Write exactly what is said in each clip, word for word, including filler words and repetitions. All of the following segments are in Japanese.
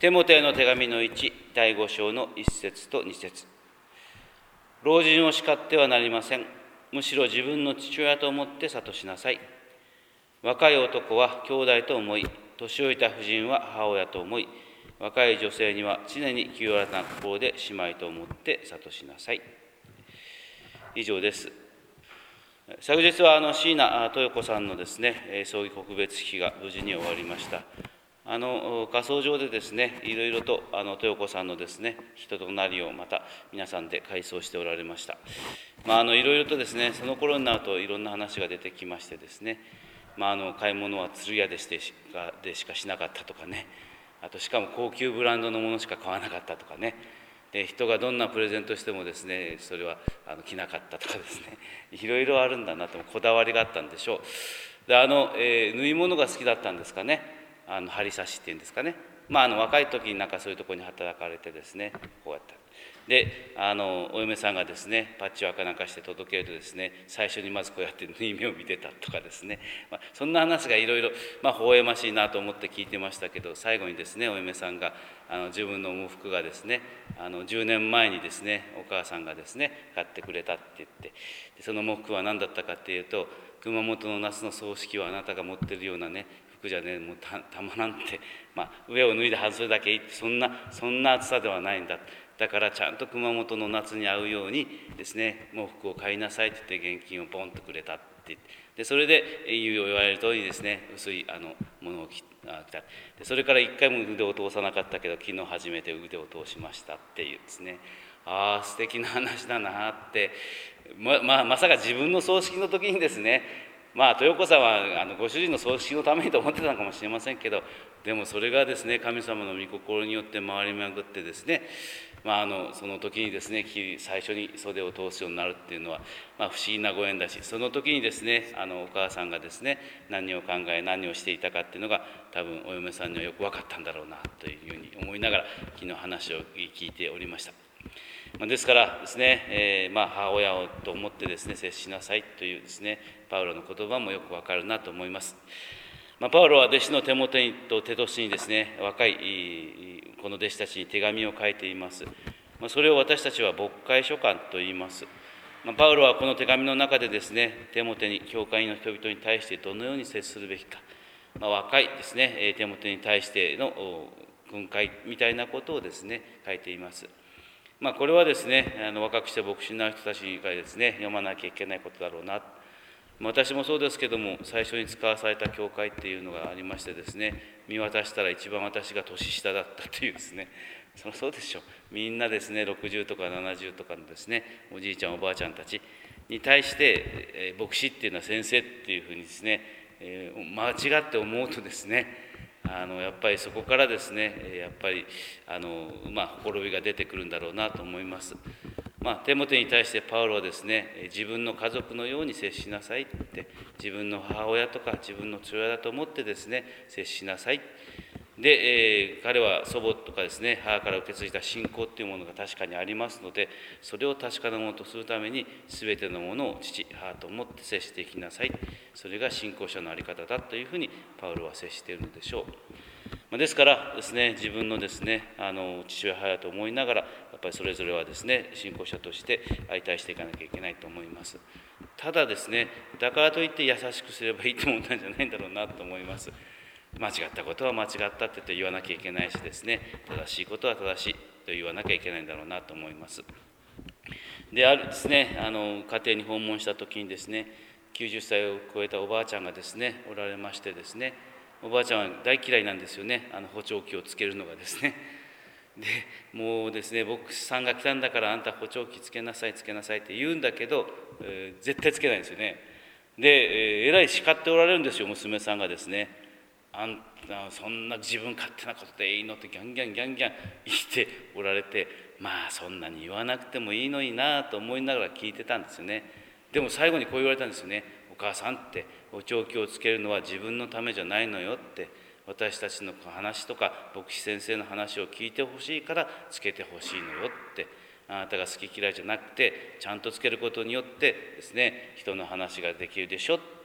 テモテへの手紙のいち、だいご章のいっ節とに節。老人を叱ってはなりません。むしろ自分の父親と思って諭しなさい。若い男は兄弟と思い、年老いた婦人は母親と思い、若い女性には常に清らかな心で姉妹と思って諭しなさい。以上です。昨日はあの椎名豊子さんのですね、葬儀告別式が無事に終わりました。あの火葬場でですね、いろいろとあの豊子さんのですね、人となりをまた皆さんで回想しておられました。まあ、あのいろいろとですね、その頃になるといろんな話が出てきましてですね、まあ、あの買い物は鶴屋でしかでしかしなかったとかね、あとしかも高級ブランドのものしか買わなかったとかね、で人がどんなプレゼントしてもですね、それはあの着なかったとかですね、いろいろあるんだなと、こだわりがあったんでしょう。であの、えー、縫い物が好きだったんですかね。あの針刺しっていうんですかね、まあ、あの若い時になんかそういうところに働かれてですね、こうやってであのお嫁さんがですねパッチワークなんかして届けるとですね、最初にまずこうやって縫い目を見てたとかですね、まあ、そんな話がいろいろ微笑ましいなと思って聞いてましたけど、最後にですねお嫁さんがあの自分の喪服がですね、あのじゅうねんまえにですねお母さんがですね買ってくれたって言って、でその喪服は何だったかっていうと、熊本の夏の葬式はあなたが持ってるようなね服じゃね、もう た, たまらんって、まあ、上を脱いで半袖だけいいって、そんなそんな暑さではないんだ、だからちゃんと熊本の夏に合うようにですね喪服を買いなさいって言って現金をポンとくれたって言って、でそれで言われる通りですね薄いあのものを着た、でそれから一回も腕を通さなかったけど昨日初めて腕を通しましたっていうですね、ああ素敵な話だなって、ま, まあ、まさか自分の葬式の時にですね、まあ豊子さんはあのご主人の葬式のためにと思ってたのかもしれませんけど、でもそれがですね神様の御心によって回り巡ってですね、まあ、あのその時にですね最初に袖を通すようになるっていうのは、まあ、不思議なご縁だし、その時にですねあのお母さんがですね何を考え何をしていたかっていうのが多分お嫁さんにはよく分かったんだろうなというふうに思いながら昨日話を聞いておりました。ですからですね、えーまあ、母親をと思ってですね接しなさいというですねパウロの言葉もよくわかるなと思います。まあ、パウロは弟子のテモテとテトスにですね若いこの弟子たちに手紙を書いています。まあ、それを私たちは牧会書簡と言います。まあ、パウロはこの手紙の中でですねテモテに教会の人々に対してどのように接するべきか、まあ、若いですねテモテに対しての訓戒みたいなことをですね書いています。まあ、これはですねあの若くして牧師になる人たちがですね読まなきゃいけないことだろうな、私もそうですけども最初に使わされた教会っていうのがありましてですね、見渡したら一番私が年下だったというですね、そりゃそうでしょう、みんなですねろくじゅうとかななじゅうとかのですねおじいちゃんおばあちゃんたちに対して、えー、牧師っていうのは先生っていうふうにですね、えー、間違って思うとですね、あのやっぱりそこからですねやっぱりあの、まあ、ほころびが出てくるんだろうなと思います。まあ、テモテに対してパウロはですね自分の家族のように接しなさいって、自分の母親とか自分の父親だと思ってですね接しなさい。で、えー、彼は祖母とかですね母から受け継いだ信仰っていうものが確かにありますので、それを確かなものとするために全てのものを父母と思って接していきなさい、それが信仰者の在り方だというふうにパウロは接しているのでしょう。ですからですね自分のですねあの父親母と思いながらやっぱりそれぞれはですね信仰者として相対していかなきゃいけないと思います。ただですねだからといって優しくすればいいと思ったんじゃないんだろうなと思います。間違ったことは間違ったって言わなきゃいけないしですね、正しいことは正しいと言わなきゃいけないんだろうなと思います。であるですねあの家庭に訪問した時にですねきゅうじゅっさいを超えたおばあちゃんがですねおられましてですね、おばあちゃんは大嫌いなんですよね、あの補聴器をつけるのがですね。でもうですね牧師さんが来たんだからあんた補聴器つけなさいつけなさいって言うんだけど、えー、絶対つけないんですよね。で、えー、えらい叱っておられるんですよ娘さんがですね。あんたそんな自分勝手なことでいいのってギャンギャンギャンギャン言っておられて、まあそんなに言わなくてもいいのになと思いながら聞いてたんですよね。でも最後にこう言われたんですよね。お母さんって補聴器をつけるのは自分のためじゃないのよって、私たちの話とか牧師先生の話を聞いてほしいからつけてほしいのよって、あなたが好き嫌いじゃなくてちゃんとつけることによってですね人の話ができるでしょって、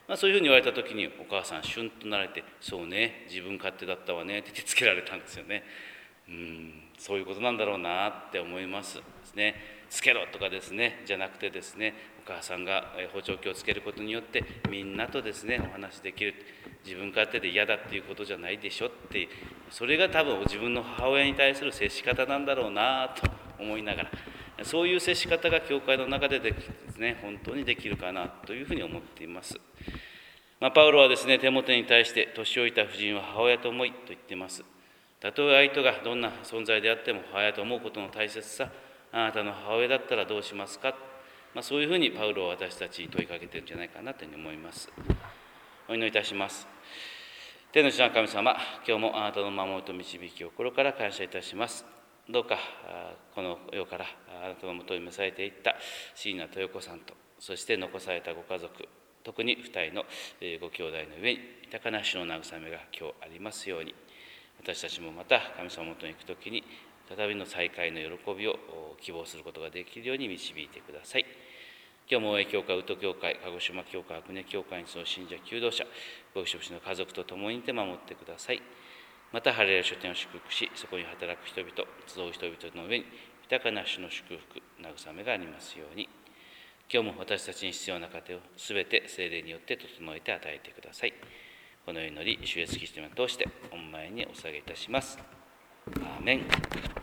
まあ、そういうふうに言われた時にお母さんシュンとなられて、そうね、自分勝手だったわねって手つけられたんですよね。うん、そういうことなんだろうなって思いますですね。つけろとかですねじゃなくてですね、お母さんが補聴器をつけることによってみんなとですねお話できる、自分勝手で嫌だっていうことじゃないでしょって、それが多分自分の母親に対する接し方なんだろうなと思いながら、そういう接し方が教会の中でですね本当にできるかなというふうに思っています。まあ、パウロはですねテモテに対して年老いた婦人は母親と思いと言っています。たとえ相手がどんな存在であっても母親と思うことの大切さ、あなたの母親だったらどうしますか、まあ、そういうふうにパウロは私たちに問いかけているんじゃないかなというふうに思います。お祈りいたします。天の父なる神様、今日もあなたの守りと導きを心から感謝いたします。どうかこの世からあなたのもとに召されていった椎名豊子さんと、そして残されたご家族、特にふたりのご兄弟の上に豊かな主の慰めが今日ありますように、私たちもまた神様のもとに行くときに再びの再会の喜びを希望することができるように導いてください。今日も大江教会、宇都教会、鹿児島教会、阿久根教会にその信者、求道者、牧師牧師の家族と共にいて守ってください。また、ハレルヤ書店を祝福し、そこに働く人々、集う人々の上に豊かな主の祝福、慰めがありますように。今日も私たちに必要な糧をすべて聖霊によって整えて与えてください。この祈り、主イエスキリストを通して御前にお捧げいたします。アーメン。